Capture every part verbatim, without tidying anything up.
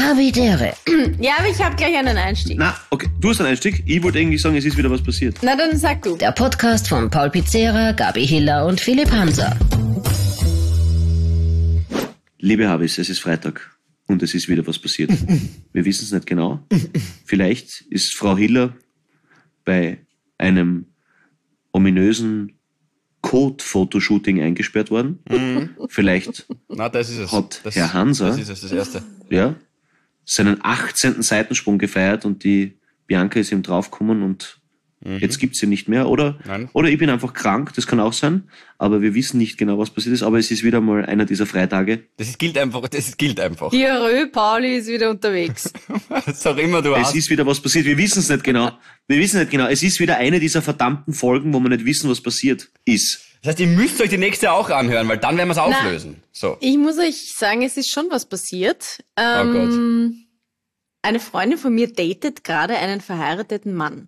Havidere. Ja, aber ich habe gleich einen Einstieg. Na, okay, du hast einen Einstieg. Ich wollte eigentlich sagen, es ist wieder was passiert. Na, dann sag du. Der Podcast von Paul Pizzera, Gabi Hiller und Philipp Hanser. Liebe Habis, es ist Freitag und es ist wieder was passiert. Wir wissen es nicht genau. Vielleicht ist Frau Hiller bei einem ominösen Code-Fotoshooting eingesperrt worden. Mhm. Vielleicht Na, das ist es. hat das, Herr Hanser Das ist es, das Erste. ja, seinen achtzehnten Seitensprung gefeiert und die Bianca ist ihm draufgekommen und mhm. jetzt gibt's sie nicht mehr. Oder, Nein. oder ich bin einfach krank, das kann auch sein, aber wir wissen nicht genau, was passiert ist. Aber es ist wieder mal einer dieser Freitage. Das ist, gilt einfach, das gilt einfach. Jörö, Pauli ist wieder unterwegs. Was auch immer du Es hast. ist wieder was passiert, wir wissen es nicht genau. Wir wissen nicht genau. Es ist wieder eine dieser verdammten Folgen, wo wir nicht wissen, was passiert ist. Das heißt, ihr müsst euch die nächste auch anhören, weil dann werden wir es auflösen. So. Ich muss euch sagen, es ist schon was passiert. Ähm, Oh Gott. Eine Freundin von mir datet gerade einen verheirateten Mann.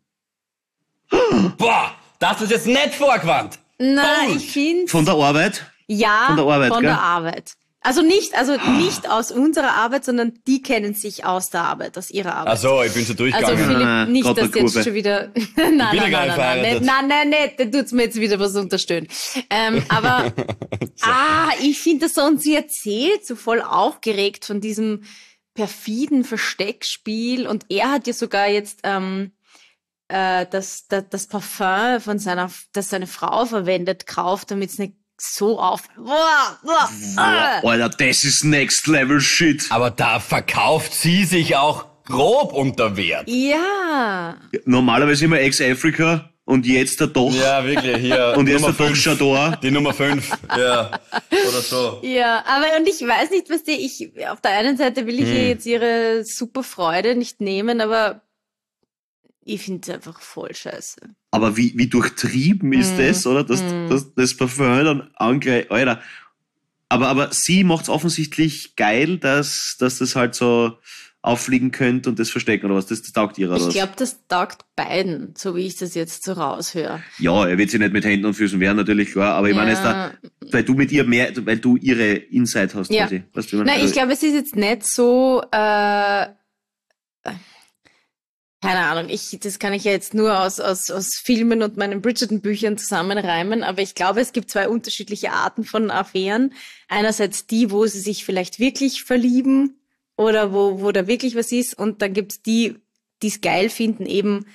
Boah, das ist jetzt nicht vorgewandt. Na, Bold. ich finde... Von der Arbeit? Ja, Von der Arbeit, von gell? der Arbeit. Also nicht, also nicht aus unserer Arbeit, sondern die kennen sich aus der Arbeit, aus ihrer Arbeit. Ach so, ich bin so Also durchgegangen. Philipp, Ah, nicht, grad dass der jetzt Kurve. schon wieder... nein, nein, bin ja nein, gar nein, nicht nein, verheiratet. nein, nein, nein, dann tut's mir jetzt wieder was unterstellen. Ähm, aber, ah, ich finde das so, und sie erzählt so voll aufgeregt von diesem perfiden Versteckspiel, und er hat ja sogar jetzt ähm, äh, das, das, das Parfum von seiner, das seine Frau verwendet, gekauft, damit es nicht so auf... Boah, boah, ah. Alter, das ist Next Level Shit. Aber da verkauft sie sich auch grob unter Wert. Ja. Normalerweise immer Ex-Africa und jetzt der doch. Ja, wirklich, hier. Und jetzt Nummer der doch fünf. Chador. Die Nummer fünf, ja. Oder so. Ja, aber und ich weiß nicht, was die, ich, auf der einen Seite will ich Hm. ihr jetzt ihre super Freude nicht nehmen, aber ich finde es einfach voll scheiße. Aber wie, wie durchtrieben ist Mm, das, oder? Das, mm. das, das Parfum dann angreift, Alter. Aber, aber sie macht's offensichtlich geil, dass, dass das halt so auffliegen könnte und das verstecken, oder was? Das, das taugt ihr, oder Ich was? glaube, das taugt beiden, so wie ich das jetzt so raushöre. Ja, er wird sie nicht mit Händen und Füßen wehren, natürlich, klar. Aber ich meine jetzt da, weil du mit ihr mehr, weil du ihre Insight hast, Ja. quasi. Weißt du, wie ich meine? Nein, ich Also, glaube, es ist jetzt nicht so, äh, keine Ahnung, ich, das kann ich ja jetzt nur aus, aus, aus Filmen und meinen Bridgerton-Büchern zusammenreimen, aber ich glaube, es gibt zwei unterschiedliche Arten von Affären. Einerseits die, wo sie sich vielleicht wirklich verlieben oder wo, wo da wirklich was ist, und dann gibt's die, die es geil finden, eben,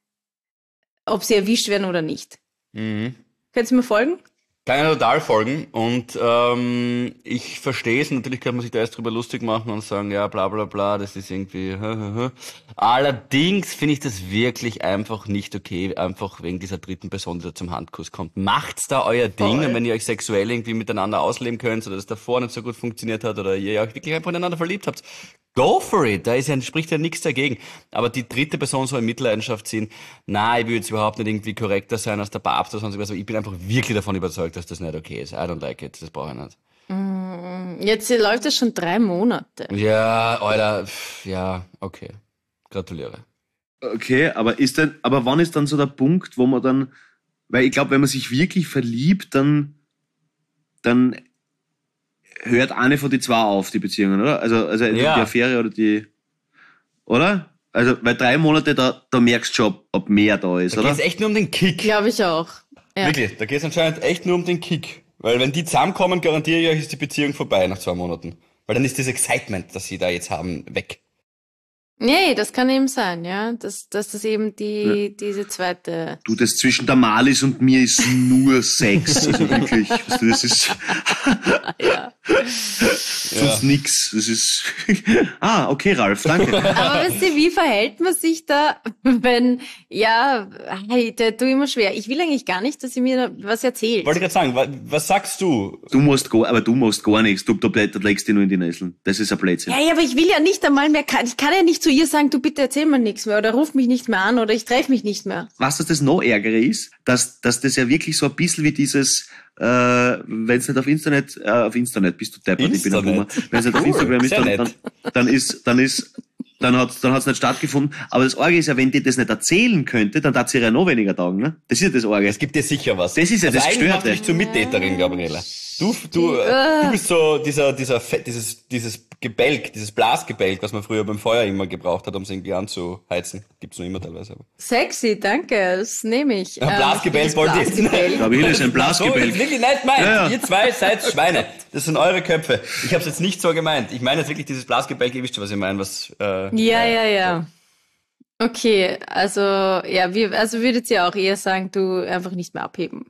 ob sie erwischt werden oder nicht. Mhm. Könnt ihr mir folgen? Kann ja total folgen und ähm, ich verstehe es. Natürlich kann man sich da erst drüber lustig machen und sagen, ja, bla bla bla, das ist irgendwie... hä, hä, hä. Allerdings finde ich das wirklich einfach nicht okay, einfach wegen dieser dritten Person, die da zum Handkuss kommt. Macht's da euer Ding, Voll. und wenn ihr euch sexuell irgendwie miteinander ausleben könnt oder das davor nicht so gut funktioniert hat oder ihr euch wirklich einfach ineinander verliebt habt, go for it, da ist ja, spricht ja nichts dagegen. Aber die dritte Person so in Mitleidenschaft ziehen, nein, ich will jetzt überhaupt nicht irgendwie korrekter sein als der Papst oder sonst was, aber ich bin einfach wirklich davon überzeugt, dass das nicht okay ist. I don't like it, das brauche ich nicht. Jetzt läuft das schon drei Monate. Ja, Alter, pff, ja, okay. Gratuliere. Okay, aber ist denn, aber wann ist dann so der Punkt, wo man dann, weil ich glaube, wenn man sich wirklich verliebt, dann, dann hört eine von die zwei auf, die Beziehungen, oder? Also, also entweder Ja. die Affäre oder die, oder? Also, weil drei Monate, da, da merkst du schon, ob, ob mehr da ist, Da oder? geht's echt nur um den Kick. Glaube ich auch. Ja. Wirklich, da geht's anscheinend echt nur um den Kick. Weil wenn die zusammenkommen, garantiere ich euch, ist die Beziehung vorbei nach zwei Monaten. Weil dann ist das Excitement, das sie da jetzt haben, weg. Nee, das kann eben sein, ja. Dass, dass das eben die, diese zweite. Du, das zwischen der Malis und mir ist nur Sex, also wirklich. Weißt du, das ist Ja. sonst nix. Das ist, ah, okay, Ralf, danke. Aber weißt du, wie verhält man sich da, wenn, ja, hey, da tu immer schwer. Ich will eigentlich gar nicht, dass sie mir da was erzählt. Wollte ich gerade sagen, wa- was sagst du? Du musst gar, aber du musst gar nichts. Du, du, du legst dich nur in die Nesseln. Das ist ein Blödsinn. Ja, ja, aber ich will ja nicht einmal mehr, ich kann ja nicht zu ihr sagen, du bitte erzähl mir nichts mehr oder ruf mich nicht mehr an oder ich treffe mich nicht mehr. Was das noch ärgere ist, dass, dass das ja wirklich so ein bisschen wie dieses, äh, wenn es nicht auf Internet, äh, auf Internet bist du deppert, ich bin ein Boomer. Internet. Wenn es nicht auf Cool, Instagram ist, sehr dann, nett. dann, dann ist, dann ist, dann hat's, dann hat's nicht stattgefunden. Aber das Arge ist ja, wenn die das nicht erzählen könnte, dann darf sie ja noch weniger taugen, ne? Das ist ja das Arge. Es gibt dir sicher was. Das ist ja also das eigentlich macht Gestörte. dich zur Mittäterin, Gabriele. Du, du, äh, du bist so dieser, dieser, Fe- dieses, dieses Gebälk, dieses Blasgebälk, was man früher beim Feuer immer gebraucht hat, um es irgendwie anzuheizen. Gibt's noch immer teilweise. Aber. Sexy, danke, das nehme ich. Ein Blasgebälk Ähm, wollt ihr. Blasgebälk. Gabriele ist ein So, ist Blasgebälk. wirklich nicht meint. Ja, ja. Ihr zwei seid Schweine. Das sind eure Köpfe. Ich habe es jetzt nicht so gemeint. Ich meine jetzt wirklich dieses Blasgebälk, ihr wisst schon, was ich meine, was, äh, Ja, ja, ja. Okay, also, ja, wir, also würdet ihr auch eher sagen, du einfach nicht mehr abheben.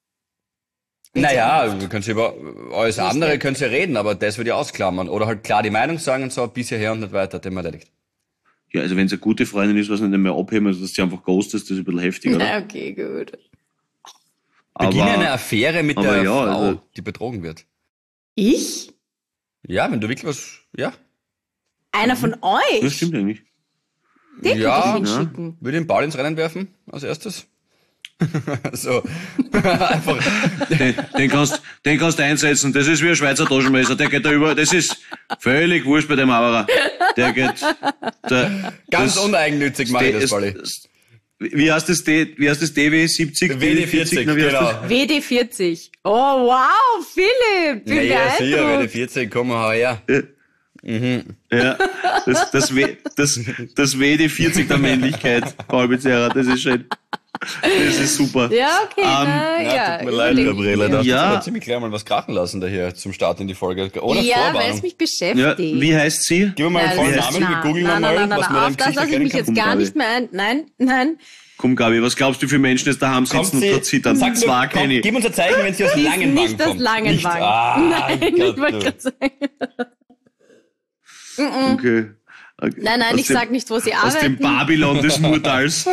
Naja, wir können über alles andere könnt ihr reden, aber das würde ich ausklammern. Oder halt klar die Meinung sagen und so, bis hierher und nicht weiter, Thema erledigt. Ja, also wenn es eine gute Freundin ist, was nicht mehr abheben, also dass sie einfach ghostest, das ist ein bisschen heftig, oder? Na, okay, gut. Beginne eine Aber, Affäre mit aber der ja, Frau, also- die betrogen wird. Ich? Ja, wenn du wirklich was, ja. Einer von euch? das stimmt eigentlich. Den Ja, könnte ich ja. hinschicken. Würde den Ball ins Rennen werfen, als erstes. so. Einfach. Den, den kannst, den kannst du einsetzen, das ist wie ein Schweizer Taschenmesser, der geht da über, das ist völlig wurscht bei dem Maurer. Der geht, der, Ganz das- uneigennützig mache ich das, Balli. das- Wie heißt das, D, wie heißt das D W siebzig? W D vierzig, Na, wie heißt genau. W D vierzig. Oh, wow, Philipp, bin Ja, ja, sicher, W D beeindruckt. vierzig, komm mal her. das? Ja, das, das, W, das, das W D vierzig der Männlichkeit, Paul Becerra, das ist schön. Das ist super. Ja, okay, na, Ja, ja. tut mir leid, überleg- Gabriele, da Ja. hast du ziemlich gleich mal was krachen lassen da hier zum Start in die Folge. Ohne Ja, weil Vorwarnung. es mich Ja, beschäftigt. wie heißt sie? Gib mir mal einen Ja, vollen das Namen, ist- wir googeln nein, mal, nein, nein, was nein, man auf im das Gesicht lasse ich erkennen mich kann. jetzt gar Gabi. nicht mehr ein. Nein, nein. Komm, Gabi, was glaubst du für Menschen, die daheim Kommt sitzen und sie, da zittern? sag Zwar mir, komm, kenne ich. gib uns ein Zeichen, wenn sie aus Sie ist Langenwang nicht das kommt. Langenwang. Nicht, ah, Nein, ich Gott, wollte du. gerade sagen. Okay. Okay. Nein, nein, Aus ich dem- sag nicht, wo sie Aus dem arbeiten. Babylon des Murtals.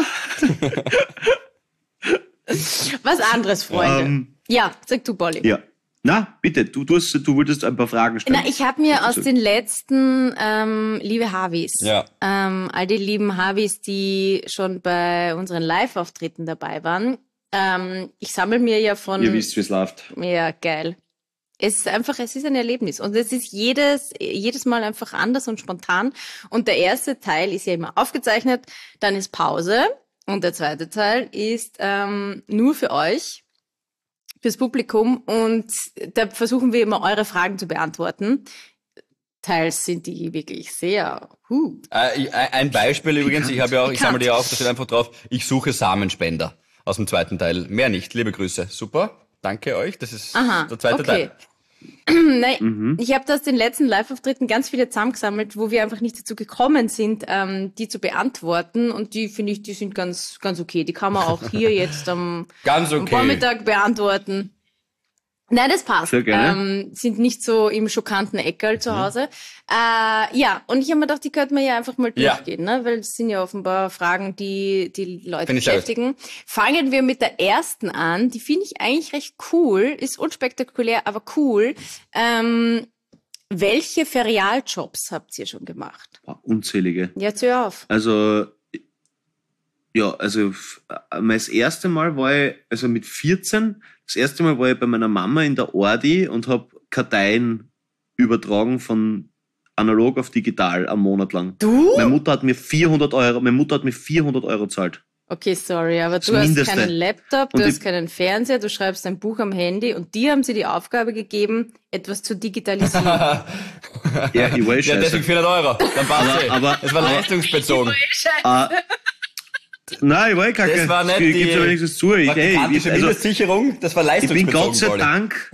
Was anderes, Freunde. Ähm, Ja, sag du, Bolli. Ja. Na, bitte, du, du, hast, du wolltest ein paar Fragen stellen. Na, ich habe mir aus den letzten, ähm, liebe Harvis, Ja. ähm, all die lieben Harvis, die schon bei unseren Live-Auftritten dabei waren, ähm, ich sammle mir ja von... Ihr wisst, wie es läuft. Ja, geil. Es ist einfach, es ist ein Erlebnis und es ist jedes, jedes Mal einfach anders und spontan. Und der erste Teil ist ja immer aufgezeichnet, dann ist Pause und der zweite Teil ist ähm, nur für euch, fürs Publikum und da versuchen wir immer eure Fragen zu beantworten. Teils sind die wirklich sehr, huh. Äh, ein Beispiel übrigens, ich habe ja auch, ich Bekannt. sammle die auf, da steht einfach drauf, ich suche Samenspender aus dem zweiten Teil. Mehr nicht, liebe Grüße. Super, danke euch, das ist Aha, der zweite okay. Teil. Nein, ich habe aus den letzten Live-Auftritten ganz viele zusammengesammelt, wo wir einfach nicht dazu gekommen sind, ähm, die zu beantworten. Und die finde ich, die sind ganz, ganz okay. Die kann man auch hier jetzt am, Ganz am okay. Vormittag beantworten. Nein, das passt. Sehr gerne. Ähm, sind nicht so im schokkanten Eckerl zu Hause. Äh, ja, und ich habe mir gedacht, die könnten wir ja einfach mal Ja. durchgehen, ne? Weil es sind ja offenbar Fragen, die die Leute Finde ich sehr gut. beschäftigen. Fangen wir mit der ersten an. Die finde ich eigentlich recht cool, ist unspektakulär, aber cool. Ähm, welche Ferialjobs habt ihr schon gemacht? Boah, unzählige. Jetzt hör auf. Also, ja, also f- äh, mein das erste Mal war ich, also mit vierzehn, das erste Mal war ich bei meiner Mama in der Ordi und habe Karteien übertragen von analog auf digital am Monat lang. Du? Meine Mutter hat mir vierhundert Euro, meine Mutter hat mir vierhundert Euro gezahlt. Okay, sorry, aber du Das hast Mindeste. keinen Laptop, du Und hast die- keinen Fernseher, du schreibst ein Buch am Handy und dir haben sie die Aufgabe gegeben, etwas zu digitalisieren. Ja, ich war eh Ja, scheiße. deswegen vierhundert Euro. Dann passt Aber- eh. aber- Es war aber- leistungsbezogen. Äh, nein, ich war eh kacke. Das war nicht ich die gebe ja wenigstens zu. Ich, ey, praktikantische ich, also, Mindestsicherung, das war ich bin leistungsbezogen. Gott sei Pauli. Dank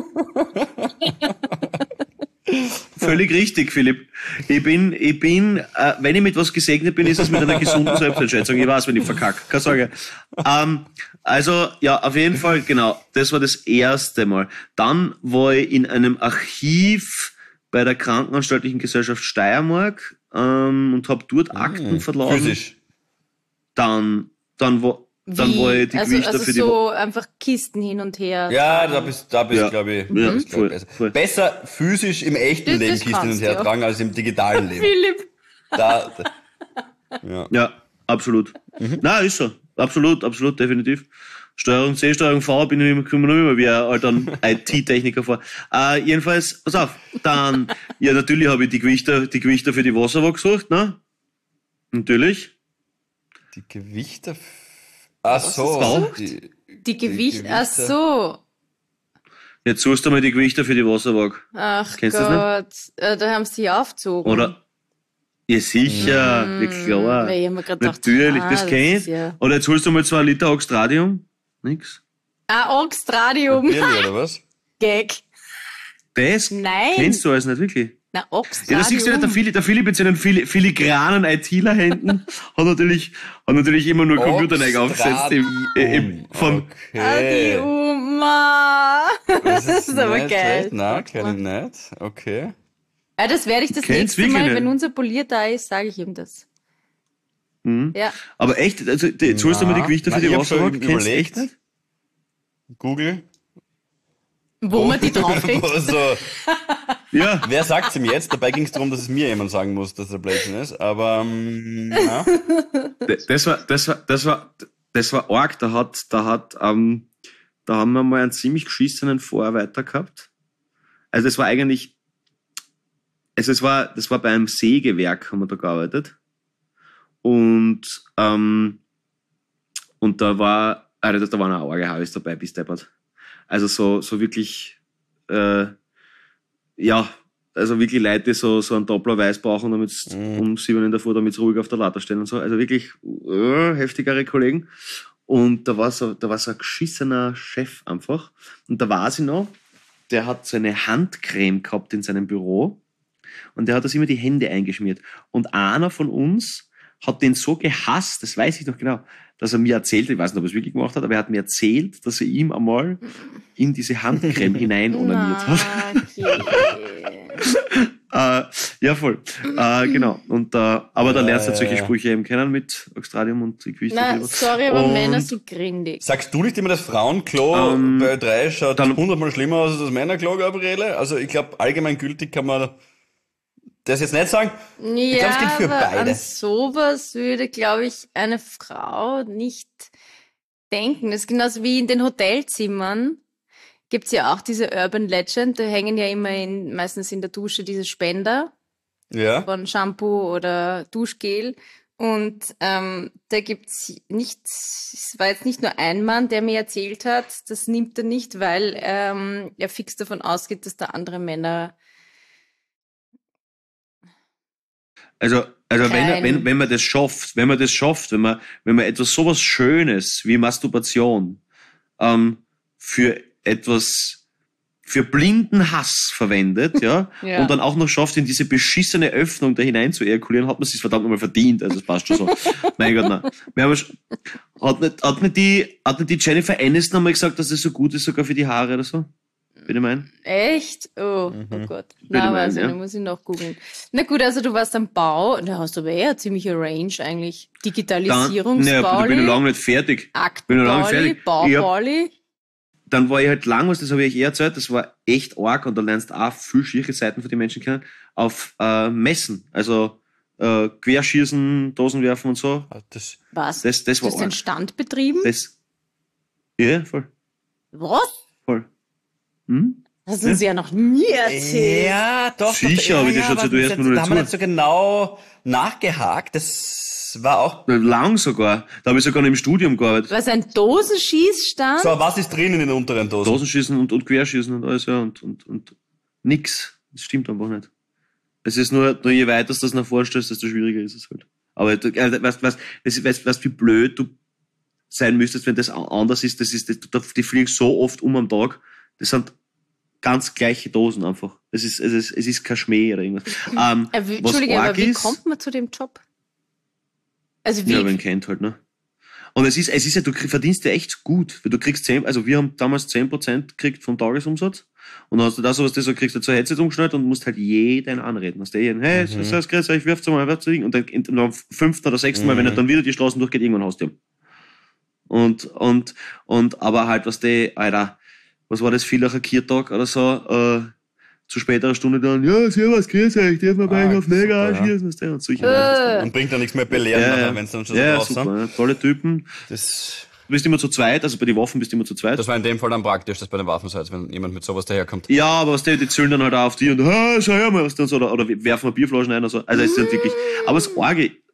völlig richtig, Philipp. Ich bin, ich bin, äh, wenn ich mit was gesegnet bin, ist es mit einer gesunden Selbsteinschätzung. Ich weiß, wenn ich verkacke, keine Sorge. Ähm, also, ja, auf jeden Fall, genau, das war das erste Mal. Dann war ich in einem Archiv bei der Krankenanstaltlichen Gesellschaft Steiermark ähm, und habe dort Akten verlassen. Physisch. Dann, dann war, dann Wie? war ich die also, Gewichter also für die so einfach Kisten hin und her. Ja, da bist, da bist Ja. glaube ich, Ja, da bist, glaub voll, ich besser. voll. Besser physisch im echten Das- Leben das Kisten hin und kannst her du. tragen, als im digitalen Leben. Philipp. Da, da, ja. Ja, absolut. Mhm. Na, ist so. Absolut, absolut, definitiv. Steuerung C, Steuerung V, bin ich immer, komme noch immer wie ein alter I T-Techniker vor. Äh, jedenfalls, pass auf, dann, ja, natürlich habe ich die Gewichter, die Gewichter für die Wasserwaage gesucht, ne? Natürlich. Die Gewichter. f- Ach so. Baucht? Die, Die Gewicht, Gewichte. ach so. Jetzt suchst du mal die Gewichte für die Wasserwaage. Ach Kennst du das Gott, äh, da haben sie die aufgezogen. Oder? Ja, sicher, Mm, wie klar. weil ich hab mir grad gedacht, Natürlich, ah, das das kennt. ist ja- Oder jetzt holst du mal zwei Liter Oxtradium. Nix. Ah, Oxtradium. Birli, oder was? Gag. Das Nein. kennst du alles nicht wirklich. Na, Ja, Oxtradium. da siehst du nicht, der Philipp, der Philipp mit seinen fili filigranen ITler-Händen hat natürlich, hat natürlich immer nur Computer neu aufgesetzt. Im, äh, im, von, Ah, die Okay. Oma. Das Das ist aber nicht geil. schlecht. Nein, kenn ich nicht. Okay. Ja, das werde ich das Kennst nächste wirklich Mal, nicht? wenn unser Polier da ist, sage ich ihm das. Mhm. Ja. Aber echt, also, die- jetzt holst du mal die Na, Gewichte für na, die ich hab schon Wasserwaage. Kennst du überlegt. echt nicht? Google. Wo man die draufkriegt. Also, Ja. wer sagt's ihm jetzt? Dabei ging es darum, dass es mir jemand sagen muss, dass er Blödsinn ist. Aber, ähm, ja. D- Das war, das war, das war, das war arg. Da hat, da hat, ähm, da haben wir mal einen ziemlich geschissenen Vorarbeiter gehabt. Also es war eigentlich, also es war, das war bei einem Sägewerk, haben wir da gearbeitet. Und, ähm, und da war, also da waren auch arge Haus dabei, bis deppert. Also so, so wirklich, äh, ja, also wirklich Leute, die so, so einen Doppler weiß brauchen, damit sie Mhm. um sieben in der Früh, damit sie ruhig auf der Latte stehen und so. Also wirklich äh, heftigere Kollegen. Und da war so, da war so ein geschissener Chef einfach. Und da war sie noch, der hat so eine Handcreme gehabt in seinem Büro. Und der hat das immer die Hände eingeschmiert. Und einer von uns hat den so gehasst, das weiß ich noch genau, dass er mir erzählt, ich weiß nicht, ob er es wirklich gemacht hat, aber er hat mir erzählt, dass er ihm einmal in diese Handcreme hinein onaniert hat. Okay. Äh, ja, voll. Äh, genau. Und, äh, aber da lernst du halt solche Sprüche eben kennen mit Oxtradium und Gewicht. Na, sorry, aber und Männer sind grindig. Sagst du nicht immer, das Frauenklo Ähm, bei Ö drei schaut dann- hundertmal schlimmer aus als das Männerklo, Gabriele? Also ich glaube, allgemeingültig kann man das jetzt nicht sagen. Ja, glaub, es gilt für aber beide. an sowas würde, glaube ich, eine Frau nicht denken. Das ist genauso wie in den Hotelzimmern. Gibt's ja auch diese Urban Legend, da hängen ja immer in, meistens in der Dusche diese Spender Ja. von Shampoo oder Duschgel. Und ähm, da gibt's nicht, es war jetzt nicht nur ein Mann, der mir erzählt hat, das nimmt er nicht, weil ähm, er fix davon ausgeht, dass da andere Männer Also, also wenn, Kein- wenn, wenn man das schafft, wenn man das schafft, wenn man, wenn man etwas sowas Schönes wie Masturbation ähm, für etwas, für blinden Hass verwendet, ja, Ja. und dann auch noch schafft, in diese beschissene Öffnung da hinein zu ejakulieren, hat man sich verdammt nochmal verdient. Also, das passt schon so. Mein Gott, nein. Wir haben schon, hat nicht, hat nicht die, hat nicht die Jennifer Aniston einmal gesagt, dass das so gut ist, sogar für die Haare oder so? Bitte mein? Echt? Oh, Mhm. oh Gott. Bitte Na, mal, also, ja. da muss ich noch googeln. Na gut, also du warst am Bau, da hast du aber eher eine ziemliche Range eigentlich. Dann, Digitalisierungsbauli, naja, da bin ich lange nicht fertig. bin ich lange nicht Aktbauli, fertig. Ich hab- Baubauli. Dann war ich halt lang, was das habe ich eh erzählt, das war echt arg und da lernst du auch viel schwierige Seiten von den Menschen kennen, auf äh, Messen, also äh, Querschießen, Dosen werfen und so. Das, Was? Das, das du war hast den arg. Stand betrieben? Das, ja, voll, Was? voll. Hm? Das hast du uns ja noch nie erzählt. ja, doch. Sicher, doch, aber das schaut aber sich du erst mal nur Da haben wir dazu. nicht so genau nachgehakt. Das war auch. Lang sogar. Da habe ich sogar noch im Studium gearbeitet. Was, ein Dosenschießstand? So, was ist drin in den unteren Dosen? Dosenschießen und, und Querschießen und alles, ja, und, und, und nix. Das stimmt einfach nicht. Es ist nur, nur je weiter du das nach vorstellst, desto schwieriger ist es halt. Aber du, äh, weißt, weißt, weißt, weißt, weißt, wie blöd du sein müsstest, wenn das a- anders ist. Das ist, das, die fliegen so oft um am Tag. Das sind ganz gleiche Dosen einfach. Es ist, es ist, es ist kein Schmäh oder irgendwas. Ähm, Äh, wie- was Entschuldige, aber arg wie ist- kommt man zu dem Job? Also wie? Ja, wenn kennt halt, ne? Und es ist, es ist ja, du krieg- verdienst ja echt gut. Weil du kriegst zehn, also wir haben damals zehn Prozent gekriegt vom Tagesumsatz. Und dann hast du da sowas, das so kriegst du so ein Headset umgeschnallt und musst halt jeden anreden. Hast du jeden, hey, so, so, grüß euch, wirft's mal, wirft's mal. Und dann, und dann am fünften oder sechsten Mal, wenn er dann wieder die Straßen durchgeht, irgendwann hast du ihn. Und, und, und, aber halt, was die, Alter, was war das, Villacher Kiertag oder so, äh, zu späterer Stunde dann, ja, servus, grüß euch, darf man bei Ah, euch auf Mega super, ja. schießen, was der und solche Äh. Und bringt dann nichts mehr belehren, Ja, nachher, ja. wenn es dann schon ja, so drauf super, sind. ne? Tolle Typen. Das, Du bist immer zu zweit, also bei den Waffen bist du immer zu zweit. das war in dem Fall dann praktisch, dass bei den Waffen seid, wenn jemand mit sowas daherkommt. Ja, aber was die, die zählen dann halt auch auf die und, ah, schau her mal, was dann so, oder, oder werfen wir Bierflaschen ein oder so. Also es ist dann wirklich, aber das Orge,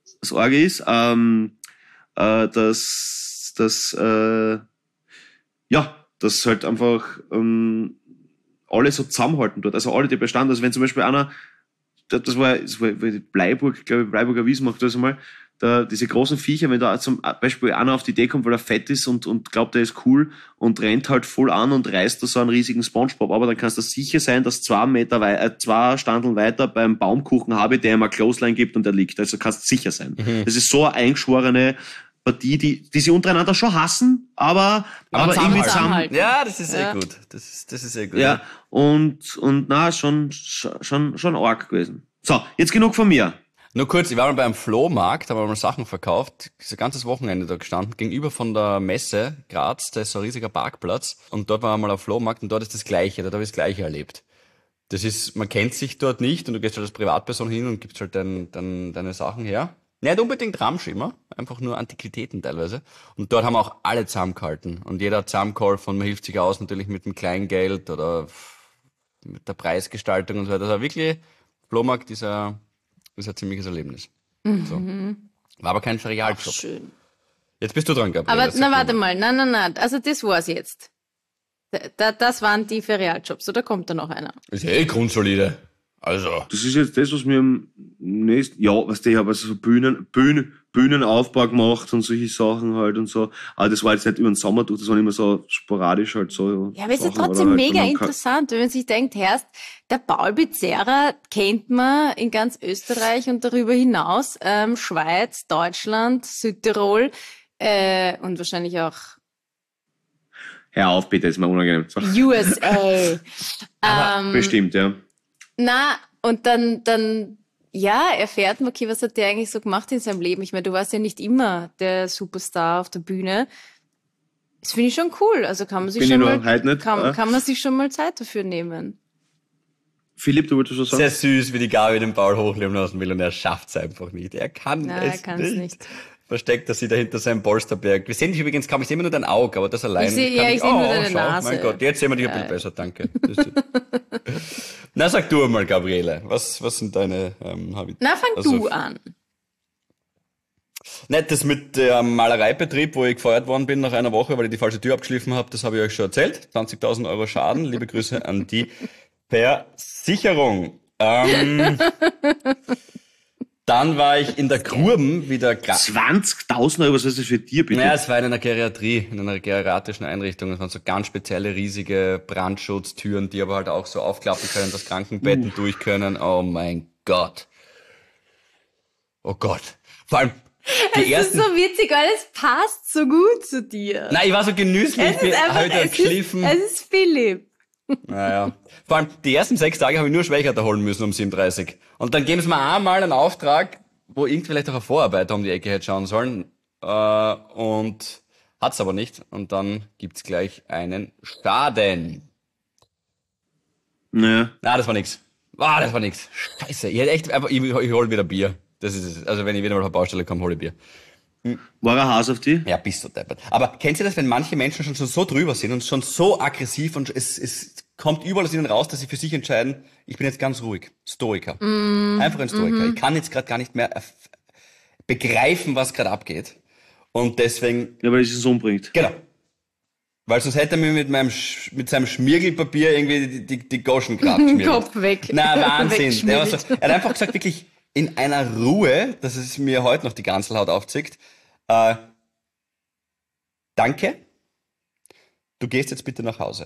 das Orge ist, ähm, äh, dass, dass, äh, ja, dass halt einfach ähm, alle so zusammenhalten dort. Also alle, die bestanden. Also wenn zum Beispiel einer, das war, das war Bleiburg, glaube ich, Bleiburger Wies macht das einmal, da, diese großen Viecher, wenn da zum Beispiel einer auf die Idee kommt, weil er fett ist und, und glaubt, er ist cool und rennt halt voll an und reißt da so einen riesigen Spongebob, aber dann kannst du sicher sein, dass zwei Meter wei äh, zwei Standeln weiter beim Baumkuchen habe, der ihm eine Clothesline gibt und der liegt. Also kannst du sicher sein. Mhm. Das ist so eine eingeschworene Partie, die, die sie untereinander schon hassen, aber, aber, aber irgendwie zusammen. Ja, das ist ja. eh gut. Das ist, das ist eh gut. Ja, ja. und, und na, schon, schon, schon arg gewesen. So, jetzt genug von mir. Nur kurz, ich war mal beim Flohmarkt, habe mal Sachen verkauft, ist ein ganzes Wochenende da gestanden, gegenüber von der Messe Graz, da ist so ein riesiger Parkplatz und dort war mal ein Flohmarkt und dort ist das Gleiche, dort habe ich das Gleiche erlebt. Das ist, man kennt sich dort nicht und du gehst halt als Privatperson hin und gibst halt dein, dein, deine Sachen her. Nicht unbedingt Ramsch immer, einfach nur Antiquitäten teilweise. Und dort haben auch alle zusammengehalten und jeder hat zusammengeholfen und man hilft sich aus natürlich mit dem Kleingeld oder mit der Preisgestaltung und so weiter. Also wirklich, Flohmarkt ist ein Das ist ein ziemliches Erlebnis. Mhm. So. War aber kein Ferialjob. Schön. Jetzt bist du dran, Gabriele. Aber na warte mal, nein, nein, nein. Also das war's jetzt. Da, das waren die Ferialjobs, oder kommt da noch einer? Ist ja eh grundsolide. Also. Das ist jetzt das, was mir am nächsten, ja, weißt du, ich habe also so Bühnen, Bühnen, Bühnenaufbau gemacht und solche Sachen halt und so. Aber das war jetzt nicht über den Sommer durch, das war immer so sporadisch halt so. Ja, aber es ist trotzdem halt mega interessant, wenn man sich denkt, Herrst, der Paul Pizzerra kennt man in ganz Österreich und darüber hinaus, ähm, Schweiz, Deutschland, Südtirol, äh, und wahrscheinlich auch Hör auf, bitte, ist mir unangenehm. So. U S A. ähm, Bestimmt, ja. Na, und dann, dann, ja, erfährt man, okay, was hat der eigentlich so gemacht in seinem Leben? Ich meine, du warst ja nicht immer der Superstar auf der Bühne. Das finde ich schon cool. Also kann man sich Bin schon ich mal, halt nicht, kann, äh? kann man sich schon mal Zeit dafür nehmen. Philipp, du wolltest was sagen? Sehr süß, wie die Gabi den Paul hochleben lassen will und er schafft es einfach nicht. Er kann Na, es er kann's nicht. nicht. Versteckt er sich dahinter seinem Polsterberg. Wir sehen dich übrigens kaum, ich sehe immer nur dein Auge, aber das allein. Ich seh, kann ja, ich sehe oh, nur deine schau, Nase. Mein Gott, jetzt sehen wir dich ein bisschen Ja. besser, danke. Na, sag du einmal, Gabriele, was, was sind deine ähm, Habit? Na, fang also, du an. Nicht das mit dem Malereibetrieb, wo ich gefeuert worden bin nach einer Woche, weil ich die falsche Tür abgeschliffen habe, das habe ich euch schon erzählt. zwanzigtausend Euro Schaden. Liebe Grüße an die Versicherung. Ähm, dann war ich in der Gruben wieder... zwanzigtausend Euro, was ist das für dir, bitte? Naja, es war in einer Geriatrie, in einer geriatrischen Einrichtung. Es waren so ganz spezielle, riesige Brandschutztüren, die aber halt auch so aufklappen können, dass Krankenbetten uh. durch können. Oh mein Gott. Oh Gott. Vor allem die es ersten... ist so witzig, weil es passt so gut zu dir. Nein, ich war so genüsslich, es ich bin ist einfach, heute es geschliffen. Ist, es ist Philipp. Naja. Vor allem die ersten sechs Tage habe ich nur Schwächerter holen müssen um sieben Uhr dreißig. Und dann geben sie mir einmal einen Auftrag, wo irgendwie vielleicht auch ein Vorarbeiter um die Ecke hätte schauen sollen. Äh, und hat's aber nicht. Und dann gibt's gleich einen Schaden. Naja. Na, das war nix. Ah, das war nix. Scheiße. Ich hätte echt einfach, ich, ich hol wieder Bier. Das ist es. Also wenn ich wieder mal auf eine Baustelle komme, hole ich Bier. War er Hass auf die? Ja, bist du deppert. Aber kennt ihr das, wenn manche Menschen schon, schon so drüber sind und schon so aggressiv und es, es kommt überall aus ihnen raus, dass sie für sich entscheiden, ich bin jetzt ganz ruhig. Stoiker. Mm, Einfach ein Stoiker. Mm-hmm. Ich kann jetzt gerade gar nicht mehr begreifen, was gerade abgeht. Und deswegen... Ja, weil es es umbringt. Genau. Weil sonst hätte er mir mit meinem Sch- mit seinem Schmirgelpapier irgendwie die, die, die Goschen gerade geschmirgelt. Kopf weg. Na, Wahnsinn. Der war so, er hat einfach gesagt, wirklich in einer Ruhe, dass es mir heute noch die Ganzelhaut aufzieht. Äh, danke. Du gehst jetzt bitte nach Hause.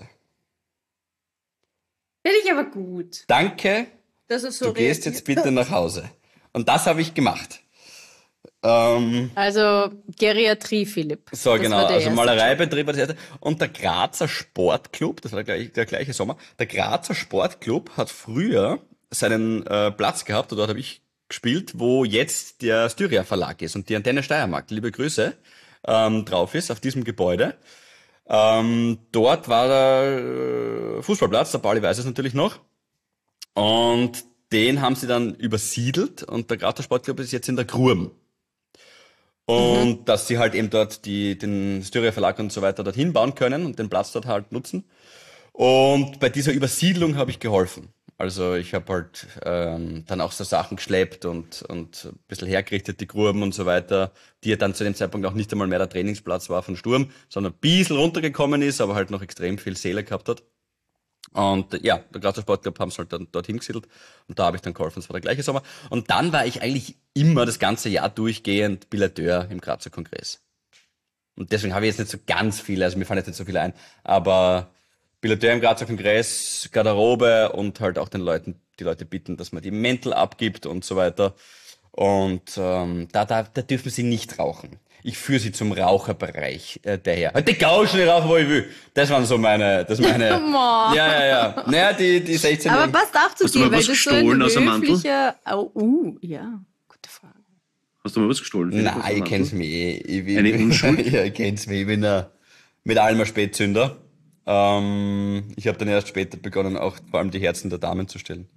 Finde ich aber gut. Danke. Dass er so du gehst reagiert. jetzt bitte nach Hause. Und das habe ich gemacht. Ähm, Also Geriatrie, Philipp. So, Das genau. war der Also erste Malereibetrieb war das erste. Und der Grazer Sportclub, das war der gleiche, der gleiche Sommer, der Grazer Sportclub hat früher seinen äh, Platz gehabt, und dort habe ich gespielt, wo jetzt der Styria Verlag ist und die Antenne Steiermark, liebe Grüße, ähm, drauf ist, auf diesem Gebäude. Ähm, dort war der äh, Fußballplatz, der Pauli weiß es natürlich noch. Und den haben sie dann übersiedelt und der Grazer Sportclub ist jetzt in der Gruben. Und mhm. dass sie halt eben dort die, den Styria Verlag und so weiter dorthin bauen können und den Platz dort halt nutzen. Und bei dieser Übersiedlung habe ich geholfen. Also ich habe halt ähm, dann auch so Sachen geschleppt und, und ein bisschen hergerichtet, die Gruben und so weiter, die ja dann zu dem Zeitpunkt auch nicht einmal mehr der Trainingsplatz war von Sturm, sondern ein bisschen runtergekommen ist, aber halt noch extrem viel Seele gehabt hat. Und äh, ja, der Grazer Sportclub haben es halt dann dorthin gesiedelt und da habe ich dann geholfen, es war der gleiche Sommer. Und dann war ich eigentlich immer das ganze Jahr durchgehend Billateur im Grazer Kongress. Und deswegen habe ich jetzt nicht so ganz viele, also mir fallen jetzt nicht so viele ein, aber Billateur im Grazer Kongress, Garderobe und halt auch den Leuten, die Leute bitten, dass man die Mäntel abgibt und so weiter. Und ähm, da, da, da dürfen sie nicht rauchen. Ich führe sie zum Raucherbereich äh, daher. Halt die Gauschen, ich rauche, wo ich will. Das waren so meine, das meine. Ja, ja, ja. Naja, die, die sechzehn. Aber passt auch zu Hast du dir, mal weil was du so gestohlen ein aus dem Mantel? höflicher... Oh, uh, ja, gute Frage. Hast du mal was gestohlen? Philipp, aus Nein, dem ihr Mantel? kennt's mich eh. Ich bin, Eine Unschuld? ja, ihr kennt's mich. Ich bin ein, mit allem ein Spätzünder. Ähm, ich habe dann erst später begonnen, auch vor allem die Herzen der Damen zu stellen.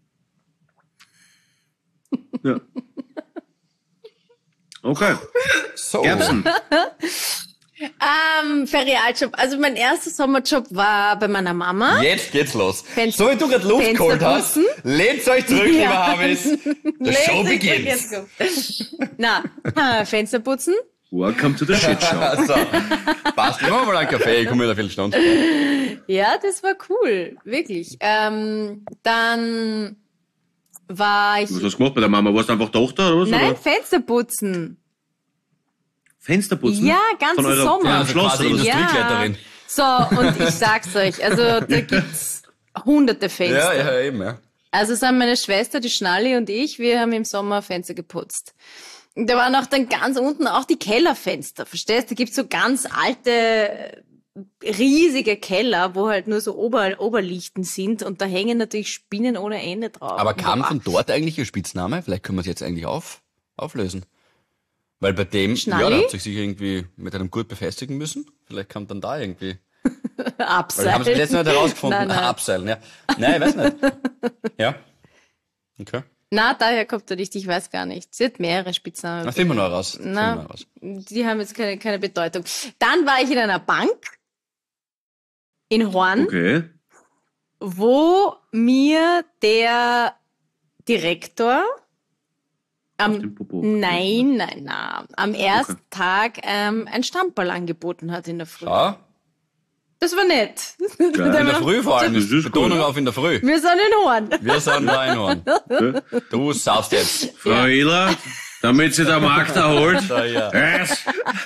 Ja. Okay. So. Gerbsen. Ähm, Ferialjob. Also mein erster Sommerjob war bei meiner Mama. Jetzt geht's los. Fenster- so wie du gerade Luft Fenster geholt hast, putzen. lehnt euch zurück, Ja. lieber Habis. Die Show Nee, beginnt. jetzt komm. Na, äh, Fenster putzen. Welcome to the shit show. so, passt. Machen wir mal einen Kaffee, ich komme in einer Viertelstunde. Ja, das war cool. Wirklich. Ähm, dann war ich... Was hast du gemacht bei der Mama? Warst du einfach Tochter oder was? Nein, Oder? Fenster putzen. Fensterputzen? Ja, ganzen Von eurer, Sommer. Von eurem Also Schloss quasi oder was? Industriekletterin. So, und ich sag's euch, also da gibt's hunderte Fenster. Ja, ja, eben, ja. Also sind meine Schwester, die Schnalli und ich, wir haben im Sommer Fenster geputzt. Und da waren auch dann ganz unten auch die Kellerfenster, verstehst du? Da gibt's so ganz alte, riesige Keller, wo halt nur so Ober Oberlichten sind und da hängen natürlich Spinnen ohne Ende drauf. Aber kam Boah. von dort eigentlich Ihr Spitzname? Vielleicht können wir es jetzt eigentlich auf, auflösen. Weil bei dem, Schnalli? ja, der hat sich sicher irgendwie mit einem Gurt befestigen müssen. Vielleicht kam dann da irgendwie. Abseil. Weil wir haben es letztes Mal nicht herausgefunden. Nein, nein. Ah, Abseilen, ja. Nein, ich weiß nicht. Ja. Okay. Na, daher kommt er nicht, ich weiß gar nicht. Sie hat mehrere Spitznamen. Na, finden wir noch raus. Finden wir Na, noch raus. die haben jetzt keine, keine Bedeutung. Dann war ich in einer Bank in Horn, Okay. wo mir der Direktor am, den Popo. nein, nein, nein, am ersten Tag ähm, ein Stamperl angeboten hat in der Früh. Ja, Das war nett. Geil. in der Früh vor allem. Das ist Betonung cool. auf in der Früh. Wir sind in Horn. Wir sind Reinhorn. Du saust jetzt. Frau Hiller, damit sie der Markt erholt. So, ja. Yes.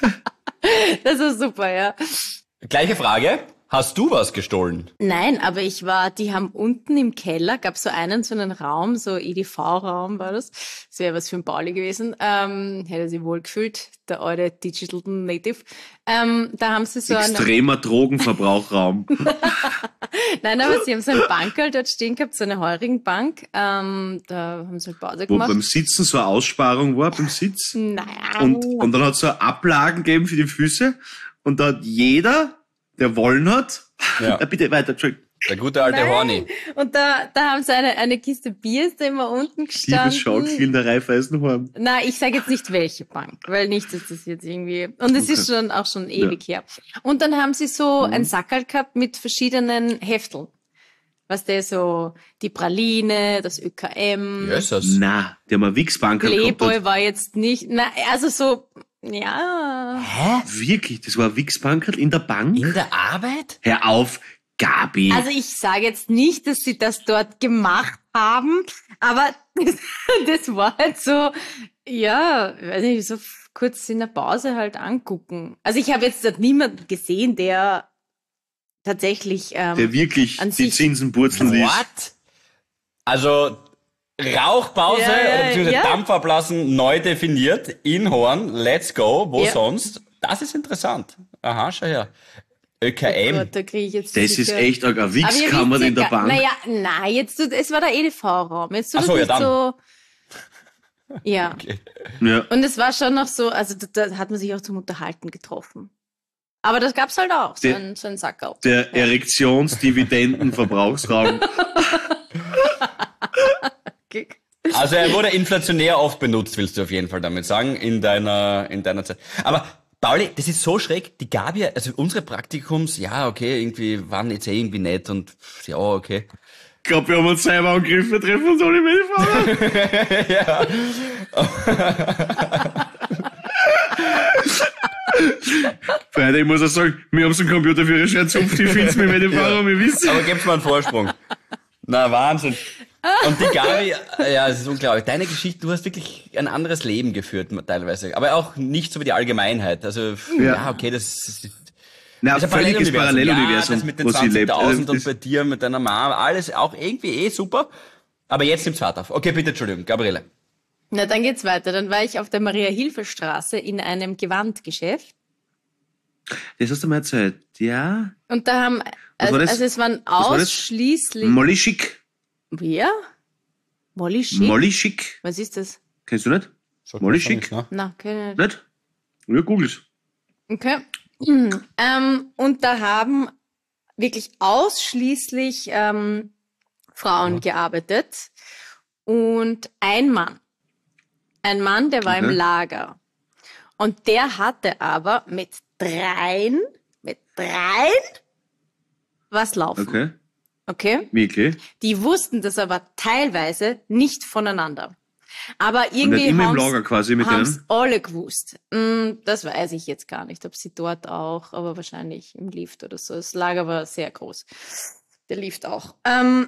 Das ist super, ja. Gleiche Frage. Hast du was gestohlen? Nein, aber ich war, die haben unten im Keller, gab so einen, so einen Raum, so E D V-Raum war das. Das wäre was für ein Pauli gewesen. Ähm, hätte sich wohl gefühlt, der alte Digital Native. Ähm, da haben sie so einen, Extremer Drogenverbrauchraum. nein, aber sie haben so einen Bankerl dort stehen gehabt, so eine Heurigenbank. Ähm, da haben sie halt Pause Wo gemacht. beim Sitzen so eine Aussparung war, beim Sitz. Naja. Und, und dann hat es so Ablagen gegeben für die Füße. Und da hat jeder, der wollen hat, Ja. äh, bitte weiter, Entschuldigung. Der gute alte Horny. Und da, da haben sie eine, eine Kiste Bier, ist da immer unten Liebes Schaukel gestanden. in der Raiffeisenhorn. Na, ich sage jetzt nicht welche Bank, weil nicht, dass das jetzt irgendwie... Und es ist schon auch schon ewig her. Und dann haben sie so Mhm. ein Sackerl gehabt mit verschiedenen Hefteln. Was der so, die Praline, das Ö K M, Jesus. Na, der mal Wix-Banker gehabt Playboy hat. war jetzt nicht... Na, also so, ja... Hä? Wirklich, das war ein Wix-Bankerl in der Bank? In der Arbeit? Hör auf, Gabi. Also ich sage jetzt nicht, dass sie das dort gemacht haben, aber das, das war halt so, ja, weiß nicht, so kurz in der Pause halt angucken. Also ich habe jetzt dort niemanden gesehen, der tatsächlich ähm, der wirklich an die sich- Zinsen purzeln ließ. What? Also, Rauchpause Ja, ja, oder beziehungsweise ja. Dampfablassen neu definiert in Horn. Let's go. Wo Ja. sonst? Das ist interessant. Aha, schau her. Ö K Oh M. Gott, da kriege ich jetzt Das ist sicher- echt arg. Eine Aber ihr Wix-Kammer wisst in der ja Bank. gar- Naja, nein, jetzt, tut- es war der E D V-Raum. Jetzt tut Ach es so, ja, nicht dann. so... Ja. Ja. Und es war schon noch so, also da, da hat man sich auch zum Unterhalten getroffen. Aber das gab's halt auch, so Der- ein, so ein Sackerl. Der Erektionsdividendenverbrauchsraum. Also er wurde inflationär oft benutzt, willst du auf jeden Fall damit sagen, in deiner, in deiner Zeit. Aber Pauli, das ist so schräg, die gab ja, also unsere Praktikums, ja, okay, irgendwie waren jetzt eh irgendwie nett und ja, okay. Ich glaube, wir haben uns selber angegriffen, wir treffen uns alle mit Fahrer. Ja. Freunde, ich muss auch sagen, wir haben so einen Computerführerschein zupft, ich finde es mit dem Fahrer, wir wissen. Aber gibt's mal einen Vorsprung. Na, Wahnsinn. Und die Gabi, ja, es ist unglaublich. Deine Geschichte, du hast wirklich ein anderes Leben geführt, teilweise. Aber auch nicht so wie die Allgemeinheit. Also, ja, Ja. okay, das ist, Na, ist ein völliges Paralleluniversum, ja, das mit den wo sie lebt. zwanzigtausend Also, und das- bei dir mit deiner Mama, alles auch irgendwie eh super. Aber jetzt nimmt's Fahrt auf. Okay, bitte, Entschuldigung, Gabriele. Na, dann geht's weiter. Dann war ich auf der Maria-Hilfer-Straße in einem Gewandgeschäft. Das hast du mal erzählt, ja? Und da haben, also, war das? also es waren Was war das? ausschließlich... Molly Schick. Wer? Molly Schick? Molly Schick. Was ist das? Kennst du nicht? Sagt Molly mir Schick? nichts, ne? Na, keine Ahnung. Nicht? Ja, googles. Okay. Ähm, und da haben wirklich ausschließlich ähm, Frauen gearbeitet und ein Mann. Ein Mann, der war im Okay. Lager. Und der hatte aber mit dreien, mit dreien was laufen. Okay. Okay? Wirklich? Die wussten das aber teilweise nicht voneinander. Aber Und nicht irgendwie immer im haben's- Lager quasi mit haben's denen? alle gewusst. Mm, Das weiß ich jetzt gar nicht, ob sie dort auch, aber wahrscheinlich im Lift oder so. Das Lager war sehr groß. Der Lift auch. Ähm,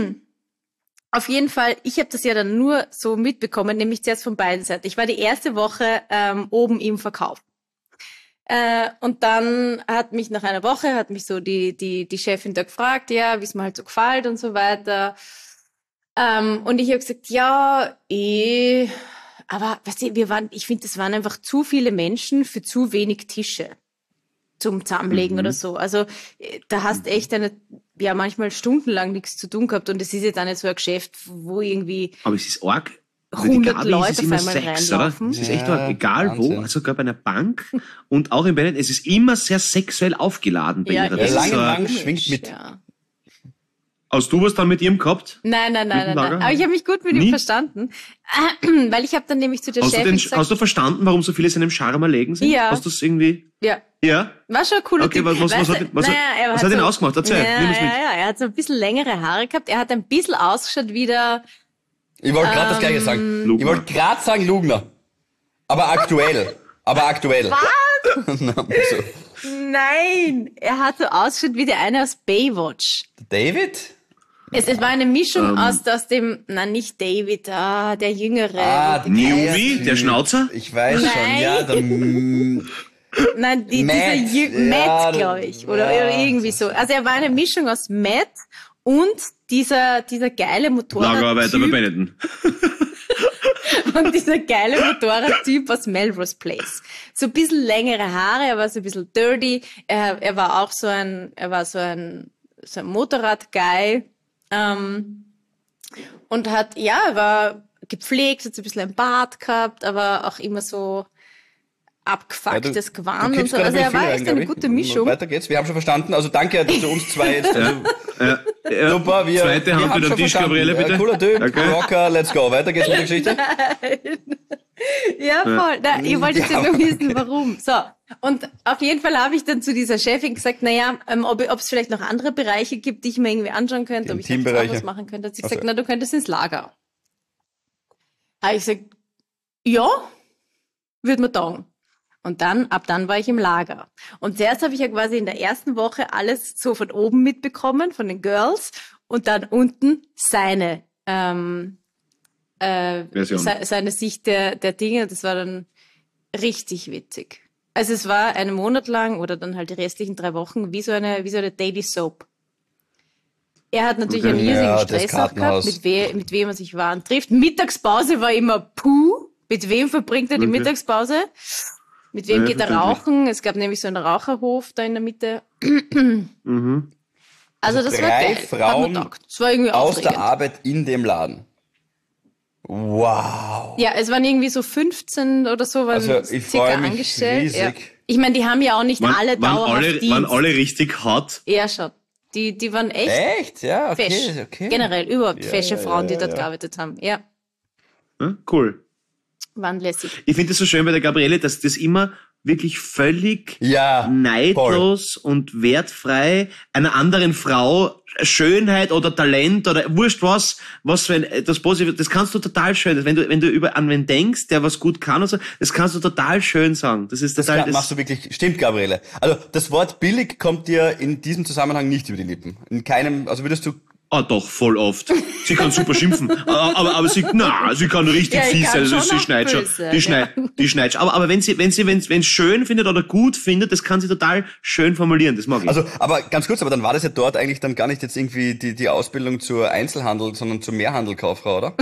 auf jeden Fall, ich habe das ja dann nur so mitbekommen, nämlich zuerst von beiden Seiten. Ich war die erste Woche ähm, oben im Verkauf. Äh, und dann hat mich nach einer Woche, hat mich so die, die, die Chefin da gefragt, ja, wie es mir halt so gefällt und so weiter. Ähm, und ich habe gesagt, ja, eh, aber weißt du, wir waren, ich finde, das waren einfach zu viele Menschen für zu wenig Tische zum Zusammenlegen Mhm. oder so. Also äh, da hast echt eine, ja, manchmal stundenlang nichts zu tun gehabt und es ist jetzt auch nicht so ein Geschäft, wo irgendwie Aber es ist arg. Bei die hundert Gabi Leute ist es auf immer einmal Sex, oder? reinlaufen. Es ist echt Ja, arg. Egal Wahnsinn. wo, sogar bei einer Bank und auch im Bennett, es ist immer sehr sexuell aufgeladen bei Ja, ihrer. ja, Das ist lange so, lang komisch, schwingt mit. Ja. hast du was dann mit ihm gehabt? Nein, nein, nein, Mit dem nein, nein. Lager? Aber ich habe mich gut mit ihm Nie? verstanden, weil ich habe dann nämlich zu der Hast du, Chefin den, gesagt, hast du verstanden, warum so viele seinem Charme erlegen sind? Ja. Hast du das irgendwie? ja, Ja? war schon ein cooler Okay, Typ. was- was- was Weißt hat- du, was hat- naja, er was hat ihn so, ausgemacht? Erzähl, ja, nimm uns ja, mit. ja, er hat so ein bisschen längere Haare gehabt. Er hat ein bisschen ausgeschaut wie der, Ich wollte gerade das Ähm, Gleiche sagen. Ich Lugner. wollte gerade sagen Lugner. Aber aktuell. Aber aktuell. Was? Na, so. nein, er hat so ausgeschaut wie der eine aus Baywatch. David? Es, es war eine Mischung Ähm. aus, aus dem, nein, nicht David, ah, der Jüngere. Ah, mit den Newbie, Eiern. der Schnauzer? Ich weiß schon, Nein. ja. Der, mm, Nein, die, Matt, dieser Jü ja, Matt, glaube ich, oder, ja. oder irgendwie so. Also er war eine Mischung aus Matt und dieser, dieser geile Lagerarbeiter bei Motorradtyp Benetton. und dieser geile Motorradtyp aus Melrose Place. So ein bisschen längere Haare, er war so ein bisschen dirty, er, er war auch so ein, er war so ein, so ein Motorrad-Guy, ähm, und hat, ja, er war gepflegt, hat so ein bisschen ein Bart gehabt, aber auch immer so abgefucktes Gewand und so. Also er war echt eine gute Mischung. Weiter geht's. Wir haben schon verstanden. Also danke, dass du uns zwei jetzt. Also, Ja, ja. super, wir, Zweite wir Hand haben wieder schon Tisch, verstanden. Gabriele, bitte. Ja, cooler Typ, Okay. Rocker, let's go. Weiter geht's mit der Geschichte. Ja, voll. Na, ich wollte jetzt Ja. nur wissen, warum. So. Und auf jeden Fall habe ich dann zu dieser Chefin gesagt, naja, ähm, ob ob es vielleicht noch andere Bereiche gibt, die ich mir irgendwie anschauen könnte, ob ich da jetzt auch Intimbereiche. was machen könnte. Hat sie Ach gesagt, so. na, du könntest ins Lager. Habe ich gesagt, ja, würde mir taugen. Und dann, ab dann war ich im Lager. Und zuerst habe ich ja quasi in der ersten Woche alles so von oben mitbekommen, von den Girls, und dann unten seine, ähm, äh, Version. se seine Sicht der, der Dinge. Das war dann richtig witzig. Also es war einen Monat lang oder dann halt die restlichen drei Wochen wie so eine, wie so eine Daily Soap. Er hat natürlich Okay. einen irrsinnigen Ja, das Stress auch Kartenhaus. gehabt, mit, we mit wem er sich wann trifft. Mittagspause war immer puh. Mit wem verbringt er die Okay. Mittagspause? Mit wem Ja, geht er verständlich. rauchen? Es gab nämlich so einen Raucherhof da in der Mitte. Mhm. Also das war Drei geil. Hat Frauen mir taugt. Das war irgendwie Aus der aufregend. Arbeit in dem Laden. Wow. Ja, es waren irgendwie so fünfzehn oder so, waren Also, ich circa freu mich angestellt. riesig. Ja. Ich meine, die haben ja auch nicht Waren, alle waren, dauerhaft alle, Dienst. waren alle richtig hot? Ja, schon. Die, die waren echt Echt? Ja, okay, fesch. okay. Generell, überhaupt Ja, fesche ja, Frauen, die ja, dort ja. gearbeitet haben. Ja, Ja, cool. waren lässig. Ich finde es so schön bei der Gabriele, dass das immer wirklich völlig Ja, neidlos und wertfrei einer anderen Frau Schönheit oder Talent oder wurscht was, was wenn das Positive, das kannst du total schön, wenn du wenn du über an wen denkst, der was gut kann und so, das kannst du total schön sagen. Das ist Das total kann, machst du wirklich, stimmt, Gabriele. Also das Wort billig kommt dir in diesem Zusammenhang nicht über die Lippen. In keinem, also würdest du... Ah, doch, voll oft. Sie kann super schimpfen, aber, aber, aber sie, na, sie kann richtig Ja, ich fies kann sein, also schon sie auch schneit schon, böse, die schneit, die schneit schon. Aber, aber wenn sie, wenn sie, wenn, wenn schön findet oder gut findet, das kann sie total schön formulieren, das mag ich. Also, aber ganz kurz, aber dann war das ja dort eigentlich dann gar nicht jetzt irgendwie die, die Ausbildung zur Einzelhandel, sondern zur Mehrhandelkauffrau, oder?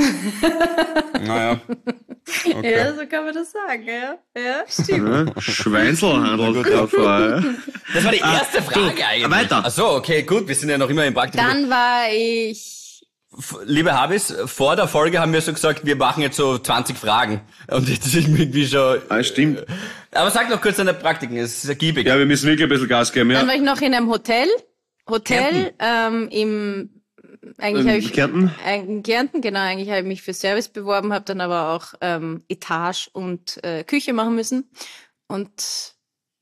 Naja. Okay. Ja, so kann man das sagen, ja. Ja, stimmt. Ja, Schweinzelhandelkauffrau. Das war die erste Frage du, eigentlich. weiter. Ach so, okay, gut, wir sind ja noch immer im Praktikum. Dann war ich... F- Liebe Habis, vor der Folge haben wir so gesagt, wir machen jetzt so zwanzig Fragen. Und jetzt sind wir irgendwie schon... Ah, stimmt. Aber sag noch kurz deine Praktiken, es ist ergiebig. Ja, wir müssen wirklich ein bisschen Gas geben, Dann ja. war ich noch in einem Hotel. Hotel ähm, im... Eigentlich In habe ich... Kärnten? Äh, in Kärnten, genau. Eigentlich habe ich mich für Service beworben, habe dann aber auch ähm, Etage und äh, Küche machen müssen. Und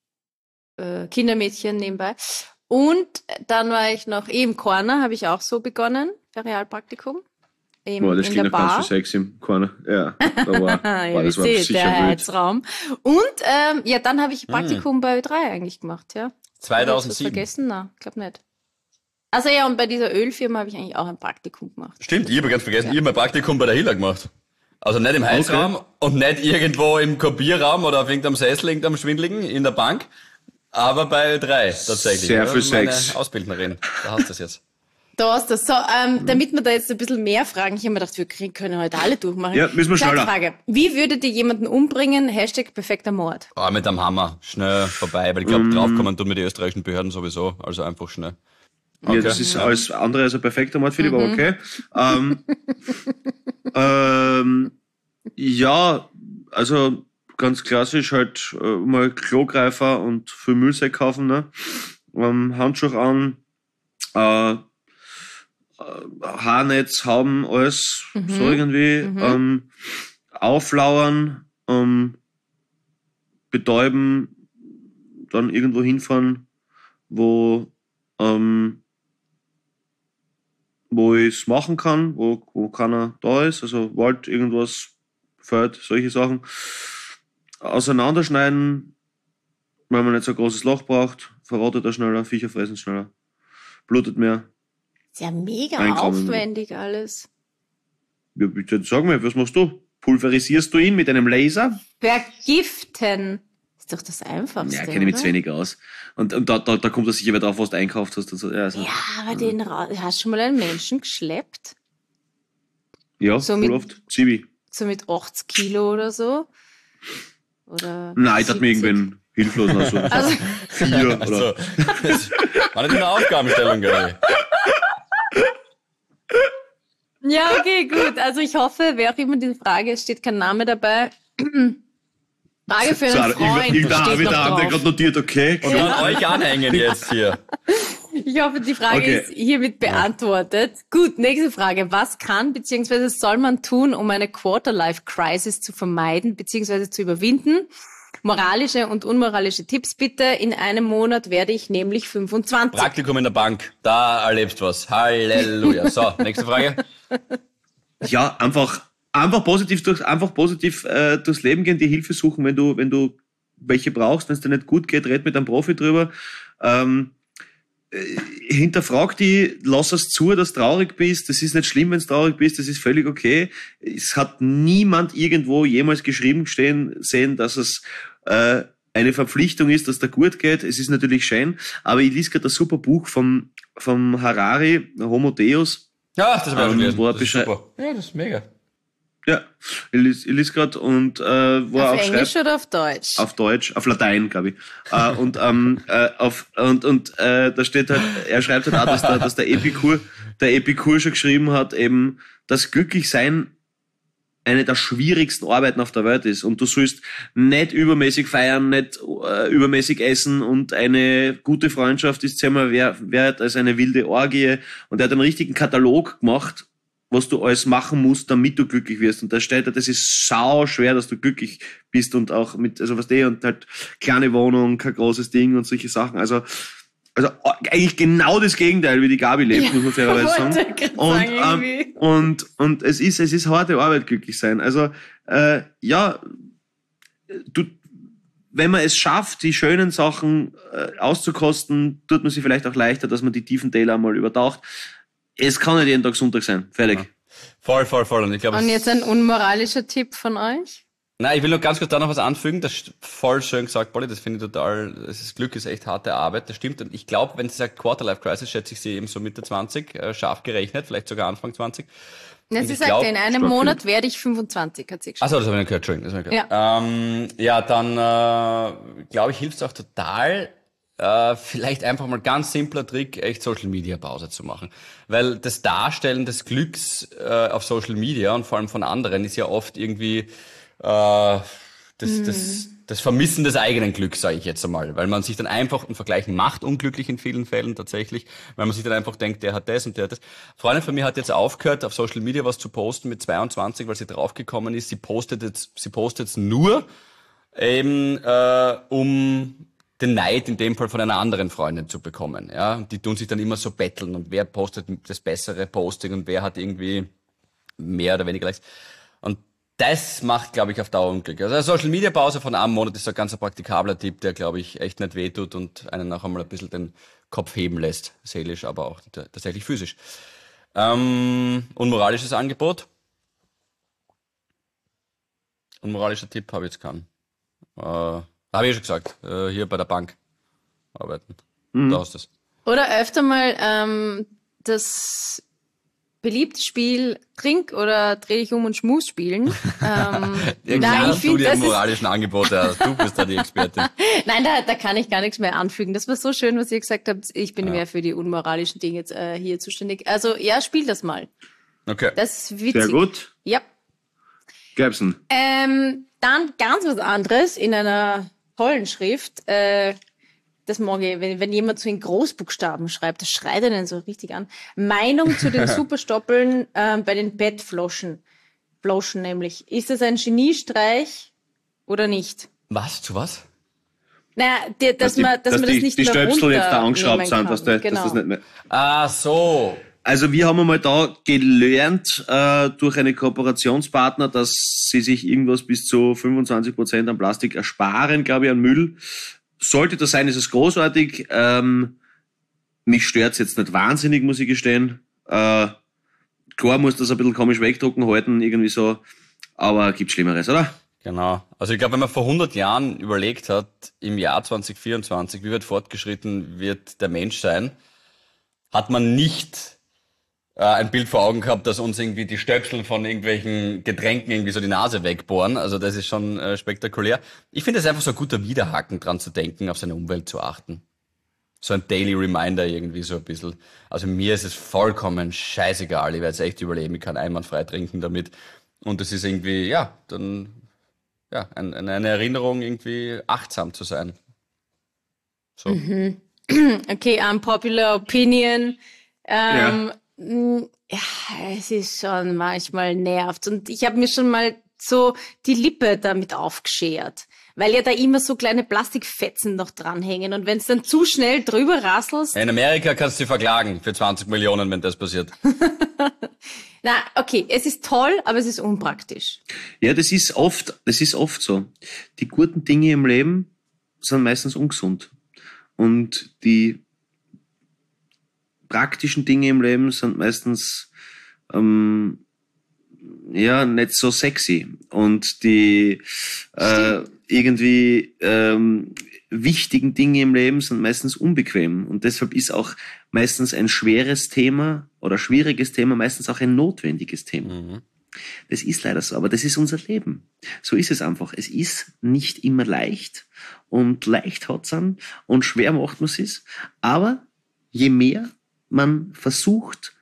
äh, Kindermädchen nebenbei. Und dann war ich noch eh im Corner, habe ich auch so begonnen, Ferialpraktikum. Im, Boah, das in klingt der noch ganz Bar. viel sexy im Corner. Ja, da war, ja, war wie das war seht, sicher der wild. Heizraum. Und ähm, ja, dann habe ich Praktikum bei Ö drei eigentlich gemacht, ja. Habe ich das zweitausendsieben. vergessen? Nein, glaub nicht. Also ja, und bei dieser Ölfirma habe ich eigentlich auch ein Praktikum gemacht. Stimmt, ich habe ganz vergessen, ich habe mein Praktikum bei der Hilla gemacht. Also nicht im Heizraum und nicht irgendwo im Kopierraum oder auf irgendeinem Sessel, irgendeinem Schwindligen in der Bank, aber bei Ö drei tatsächlich. Sehr Ja, viel meine Sex. Ausbildnerin, da hast du es jetzt. Da hast du das. So, ähm, damit wir da jetzt ein bisschen mehr fragen, ich habe mir gedacht, wir kriegen- können heute alle durchmachen. Ja, müssen wir Zweite schneller. Frage. Wie würdet ihr jemanden umbringen? Hashtag perfekter Mord. Ah, mit dem Hammer, schnell vorbei, weil ich Mm. glaube, draufkommen tun mir die österreichischen Behörden sowieso, also einfach schnell. Ja, das ist alles andere als ein perfekter Mord, Philipp, aber okay. Ähm, ähm, ja, also ganz klassisch halt äh, mal Klogreifer und viel Müllsäcke kaufen, ne? Ähm, Handschuhe an, äh, äh, Haarnetz, Hauben, alles so irgendwie. Ähm, auflauern, ähm, betäuben, dann irgendwo hinfahren, wo ähm, wo ich es machen kann, wo, wo keiner da ist, also Wald, irgendwas, Feld, solche Sachen. Auseinanderschneiden, weil man nicht so ein großes Loch braucht, verrottet er schneller, Viecher fressen schneller, blutet mehr. Ist ja mega Einkommen. aufwendig alles. Ja, bitte sag mir, was machst du? Pulverisierst du ihn mit einem Laser? Vergiften. Ist doch das Einfachste. Ja, kenne ich mich zu oder? wenig aus. Und, und da, da, da kommt das sicher wieder drauf, was du einkauft hast. Und so. Ja, also, Ja, aber den ra- hast du schon mal einen Menschen geschleppt? ja so voll mit- oft. Zivi. So mit achtzig Kilo oder so? Oder Nein, ich dachte mir siebzig? irgendwann hilflos. Also, Also, vier oder. So. Das war nicht eine Aufgabenstellung, glaube ich. ja, okay, gut. Also ich hoffe, wer auch immer diese Frage, es steht kein Name dabei. Frage für So, einen irgendwann- Freund irgendeiner steht wieder noch haben, der drauf. gerade notiert, okay. Und an euch anhängen jetzt hier. Ich hoffe, die Frage Okay. ist hiermit beantwortet. Gut, nächste Frage. Was kann bzw. soll man tun, um eine Quarter-Life-Crisis zu vermeiden bzw. zu überwinden? Moralische und unmoralische Tipps bitte. In einem Monat werde ich nämlich fünfundzwanzig. Praktikum in der Bank, da erlebst du was. Halleluja. So, nächste Frage. Ja, einfach, einfach positiv durch, einfach positiv äh, durchs Leben gehen, die Hilfe suchen, wenn du, wenn du welche brauchst, wenn es dir nicht gut geht, red mit einem Profi drüber. Ähm, äh, hinterfrag die, lass es zu, dass du traurig bist. Das ist nicht schlimm, wenn du traurig bist, das ist völlig okay. Es hat niemand irgendwo jemals geschrieben stehen sehen, dass es äh, eine Verpflichtung ist, dass der gut geht. Es ist natürlich schön, aber ich lese gerade ein super Buch vom, vom Harari, Homo Deus. Ja, das habe ich auch Ähm, schon gelesen. wo er Das ist beschrei- super. Ja, das ist mega. Ja, ich lese, ich lese gerade und äh, wo er Auf auch Englisch schreibt, oder auf Deutsch? auf Deutsch, auf Latein, glaube ich. äh, und ähm, äh, auf und und äh, da steht halt, er schreibt halt auch, dass der, dass der Epikur, der Epikur schon geschrieben hat, eben, dass glücklich sein eine der schwierigsten Arbeiten auf der Welt ist und du sollst nicht übermäßig feiern, nicht äh, übermäßig essen und eine gute Freundschaft ist zehnmal wer- wert als eine wilde Orgie und er hat einen richtigen Katalog gemacht was du alles machen musst, damit du glücklich wirst. Und da steht, das ist sau schwer, dass du glücklich bist und auch mit, also was der und halt kleine Wohnung, kein großes Ding und solche Sachen. Also, also eigentlich genau das Gegenteil, wie die Gabi lebt, ja, muss man fairerweise sagen. Und, ähm, und, und es ist, es ist harte Arbeit, glücklich sein. Also, äh, ja, du, wenn man es schafft, die schönen Sachen äh, auszukosten, tut man sich vielleicht auch leichter, dass man die tiefen Täler einmal übertaucht. Es kann nicht jeden Tag Sonntag sein. Fertig. Ja. Voll, voll, voll. Und, ich glaub, und jetzt ein unmoralischer Tipp von euch? Nein, ich will noch ganz kurz da noch was anfügen. Das ist voll schön gesagt, Polly. Das finde ich total, das Glück ist echt harte Arbeit. Das stimmt. Und ich glaube, wenn sie sagt Quarterlife-Crisis, schätze ich sie eben so Mitte zwanzig, äh, scharf gerechnet, vielleicht sogar Anfang zwanzig. Ja, sie sagt, glaub, in einem Monat werde ich fünfundzwanzig, hat sie gesagt. Achso, das habe ich nicht gehört, Entschuldigung. Das habe ich gehört. Ja. Ähm, ja, dann äh, glaube ich, hilft es auch total, äh, vielleicht einfach mal ganz simpler Trick, echt Social Media Pause zu machen. Weil das Darstellen des Glücks äh, auf Social Media und vor allem von anderen ist ja oft irgendwie äh, das, mhm. das, das Vermissen des eigenen Glücks, sage ich jetzt einmal. Weil man sich dann einfach ein Vergleichen macht, unglücklich in vielen Fällen tatsächlich, weil man sich dann einfach denkt, der hat das und der hat das. Eine Freundin von mir hat jetzt aufgehört, auf Social Media was zu posten mit zweiundzwanzig, weil sie draufgekommen ist, sie postet jetzt, sie postet jetzt nur eben äh, um den Neid in dem Fall von einer anderen Freundin zu bekommen. Ja, und die tun sich dann immer so betteln und wer postet das bessere Posting und wer hat irgendwie mehr oder weniger Likes. Und das macht, glaube ich, auf Dauer Unglück. Also eine Social-Media-Pause von einem Monat ist ein ganz praktikabler Tipp, der, glaube ich, echt nicht wehtut und einen auch einmal ein bisschen den Kopf heben lässt, seelisch, aber auch tatsächlich physisch. Ähm, unmoralisches Angebot. Unmoralischer Tipp habe ich jetzt keinen. Äh, Habe ich schon gesagt, äh, hier bei der Bank arbeiten. Mhm. Da hast du es. Oder öfter mal ähm, das beliebte Spiel Trink oder Dreh dich um und Schmus spielen. ähm, ja, nein, ich finde, das moralischen Angebote hast. Du bist da die Expertin. Nein, da, da kann ich gar nichts mehr anfügen. Das war so schön, was ihr gesagt habt. Ich bin ja. mehr für die unmoralischen Dinge jetzt äh, hier zuständig. Also ja, spiel das mal. Okay. Das ist witzig. Sehr gut. Ja. Gäbsen. Ähm, dann ganz was anderes in einer tollen Schrift. Äh, das mag ich, wenn, wenn jemand so in Großbuchstaben schreibt, das schreit einen so richtig an. Meinung zu den Superstoppeln äh, bei den Bettfloschen. Floschen nämlich. Ist das ein Geniestreich oder nicht? Was? Zu was? Naja, die, dass, dass, die, man, dass, dass man das die, nicht die mehr Stöpsel jetzt da angeschraubt sind, dass, der, genau. dass das nicht mehr... Ah, so. Also wir haben einmal da gelernt äh, durch einen Kooperationspartner, dass sie sich irgendwas bis zu fünfundzwanzig Prozent an Plastik ersparen, glaube ich, an Müll. Sollte das sein, ist es großartig. Ähm, mich stört's jetzt nicht wahnsinnig, muss ich gestehen. Äh, klar muss das ein bisschen komisch wegdrucken, halten, irgendwie so. Aber gibt's Schlimmeres, oder? Genau. Also ich glaube, wenn man vor hundert Jahren überlegt hat, im Jahr zwanzig vierundzwanzig, wie weit fortgeschritten wird der Mensch sein, hat man nicht äh, ein Bild vor Augen gehabt, dass uns irgendwie die Stöpsel von irgendwelchen Getränken irgendwie so die Nase wegbohren. Also das ist schon äh, spektakulär. Ich finde es einfach so ein guter Widerhaken, dran zu denken, auf seine Umwelt zu achten. So ein Daily Reminder irgendwie so ein bisschen. Also mir ist es vollkommen scheißegal. Ich werde es echt überleben. Ich kann einwandfrei trinken damit. Und es ist irgendwie, ja, dann ja ein, eine Erinnerung, irgendwie achtsam zu sein. So. Mhm. Okay, unpopular opinion. Ähm, ja. Ja, es ist schon manchmal nervt. Und ich habe mir schon mal so die Lippe damit aufgeschert, weil ja da immer so kleine Plastikfetzen noch dranhängen. Und wenn es dann zu schnell drüber rasselst... In Amerika kannst du sie verklagen für zwanzig Millionen, wenn das passiert. Na, okay, es ist toll, aber es ist unpraktisch. Ja, das ist oft, das ist oft so. Die guten Dinge im Leben sind meistens ungesund. Und die praktischen Dinge im Leben sind meistens ähm, ja nicht so sexy. Und die äh, irgendwie ähm, wichtigen Dinge im Leben sind meistens unbequem. Und deshalb ist auch meistens ein schweres Thema oder schwieriges Thema meistens auch ein notwendiges Thema. Mhm. Das ist leider so, aber das ist unser Leben. So ist es einfach. Es ist nicht immer leicht und leicht hat's an und schwer macht man es. Aber je mehr man versucht,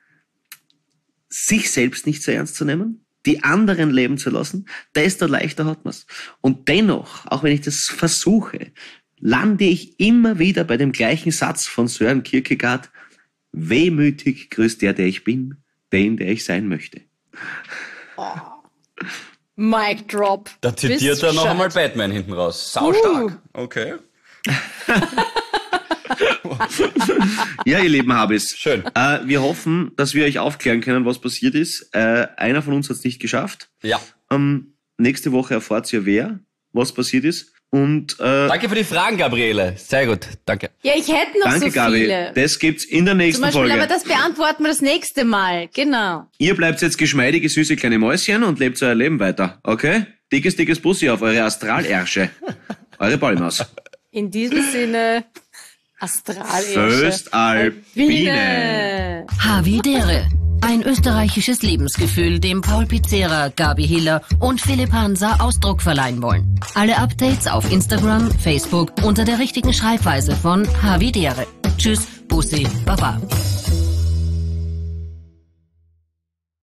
sich selbst nicht so ernst zu nehmen, die anderen leben zu lassen, desto leichter hat man es. Und dennoch, auch wenn ich das versuche, lande ich immer wieder bei dem gleichen Satz von Søren Kierkegaard: Wehmütig grüßt der, der ich bin, den, der ich sein möchte. Mic drop. Da zitiert er noch Bescheid. einmal Batman hinten raus. Sau stark. Uh. Okay. Ja, ihr lieben Habis. Schön. Äh, wir hoffen, dass wir euch aufklären können, was passiert ist. Äh, einer von uns hat es nicht geschafft. Ja. Ähm, nächste Woche erfahrt ihr, wer, was passiert ist. Und äh, Danke für die Fragen, Gabriele. Sehr gut. Danke. Ja, ich hätte noch danke, so Gabi. viele. Das gibt's in der nächsten Zum Beispiel, Folge. aber das beantworten wir das nächste Mal. Genau. Ihr bleibt jetzt geschmeidige, süße kleine Mäuschen und lebt euer Leben weiter, okay? Dickes, dickes Bussi auf eure Astralärsche. Eure Ballmaus. In diesem Sinne, Astralärsche. Föstalpine. Havidere. Ein österreichisches Lebensgefühl, dem Paul Pizzera, Gabi Hiller und Philipp Hansa Ausdruck verleihen wollen. Alle Updates auf Instagram, Facebook unter der richtigen Schreibweise von Havidere. Tschüss, Bussi, Baba.